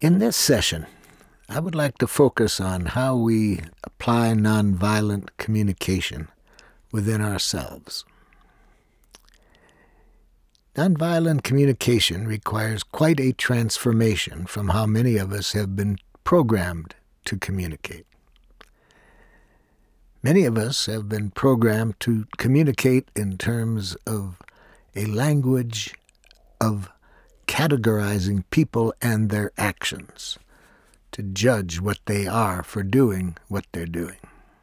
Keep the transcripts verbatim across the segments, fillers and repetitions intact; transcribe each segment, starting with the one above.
In this session, I would like to focus on how we apply nonviolent communication within ourselves. Nonviolent communication requires quite a transformation from how many of us have been programmed to communicate. Many of us have been programmed to communicate in terms of a language of categorizing people and their actions, to judge what they are for doing what they're doing.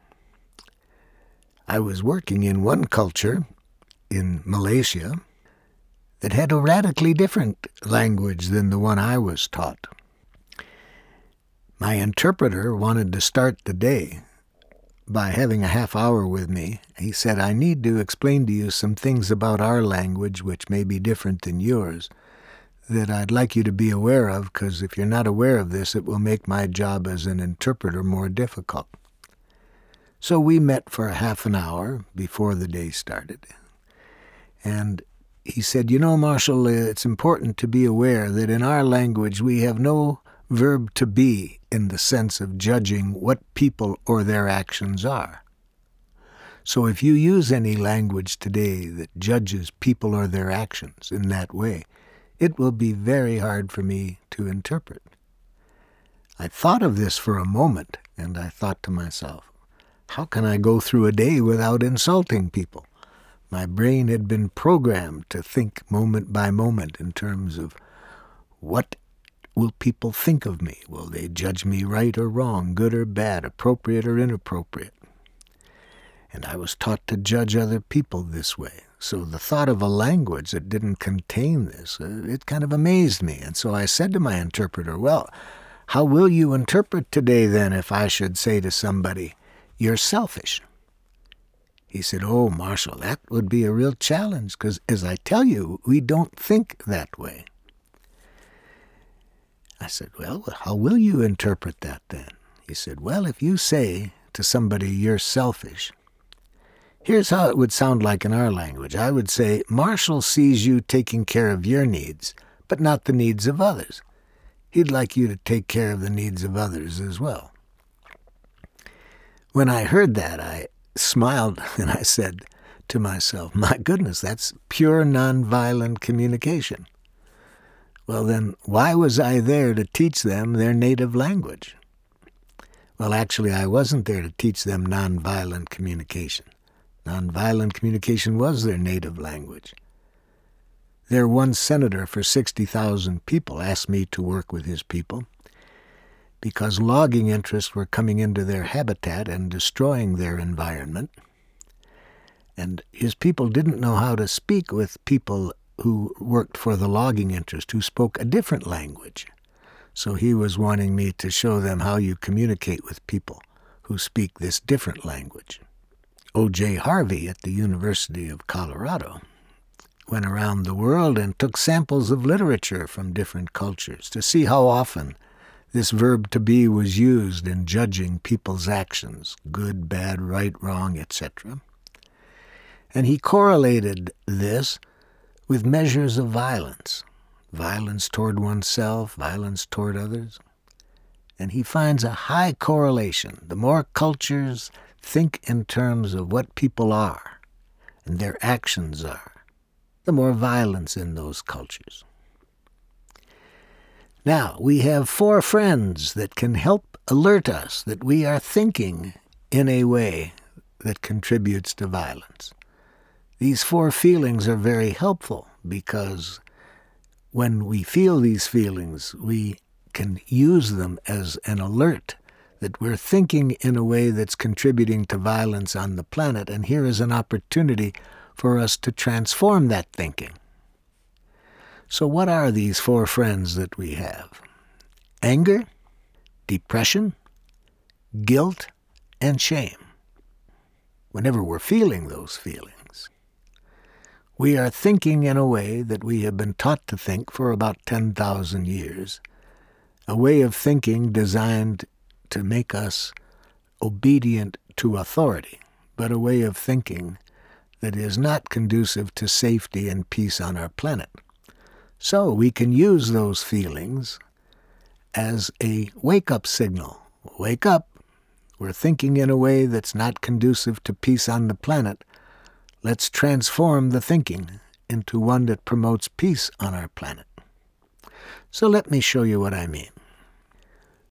I was working in one culture in Malaysia that had a radically different language than the one I was taught. My interpreter wanted to start the day by having a half hour with me. He said, "I need to explain to you some things about our language which may be different than yours that I'd like you to be aware of, because if you're not aware of this, it will make my job as an interpreter more difficult." So we met for a half an hour before the day started. And he said, "You know, Marshall, it's important to be aware that in our language we have no verb to be in the sense of judging what people or their actions are. So if you use any language today that judges people or their actions in that way, it will be very hard for me to interpret." I thought of this for a moment, and I thought to myself, how can I go through a day without insulting people? My brain had been programmed to think moment by moment in terms of what will people think of me? Will they judge me right or wrong, good or bad, appropriate or inappropriate? And I was taught to judge other people this way. So the thought of a language that didn't contain this, uh, it kind of amazed me. And so I said to my interpreter, "Well, how will you interpret today then if I should say to somebody, 'You're selfish'?" He said, "Oh, Marshall, that would be a real challenge, because as I tell you, we don't think that way." I said, "Well, how will you interpret that then?" He said, "Well, if you say to somebody, 'You're selfish,' here's how it would sound like in our language. I would say, 'Marshall sees you taking care of your needs, but not the needs of others. He'd like you to take care of the needs of others as well.'" When I heard that, I smiled and I said to myself, "My goodness, that's pure nonviolent communication." Well then, why was I there to teach them their native language? Well, actually, I wasn't there to teach them nonviolent communication. Nonviolent communication was their native language. Their one senator for sixty thousand people asked me to work with his people because logging interests were coming into their habitat and destroying their environment. And his people didn't know how to speak with people who worked for the logging interest, who spoke a different language. So he was wanting me to show them how you communicate with people who speak this different language. O J Harvey at the University of Colorado went around the world and took samples of literature from different cultures to see how often this verb to be was used in judging people's actions, good, bad, right, wrong, et cetera. And he correlated this with measures of violence, violence toward oneself, violence toward others. And he finds a high correlation. The more cultures think in terms of what people are and their actions are, the more violence in those cultures. Now, we have four friends that can help alert us that we are thinking in a way that contributes to violence. These four feelings are very helpful because when we feel these feelings, we can use them as an alert that we're thinking in a way that's contributing to violence on the planet, and here is an opportunity for us to transform that thinking. So what are these four friends that we have? Anger, depression, guilt, and shame. Whenever we're feeling those feelings, we are thinking in a way that we have been taught to think for about ten thousand years, a way of thinking designed to make us obedient to authority, but a way of thinking that is not conducive to safety and peace on our planet. So we can use those feelings as a wake-up signal. Wake up. We're thinking in a way that's not conducive to peace on the planet. Let's transform the thinking into one that promotes peace on our planet. So let me show you what I mean.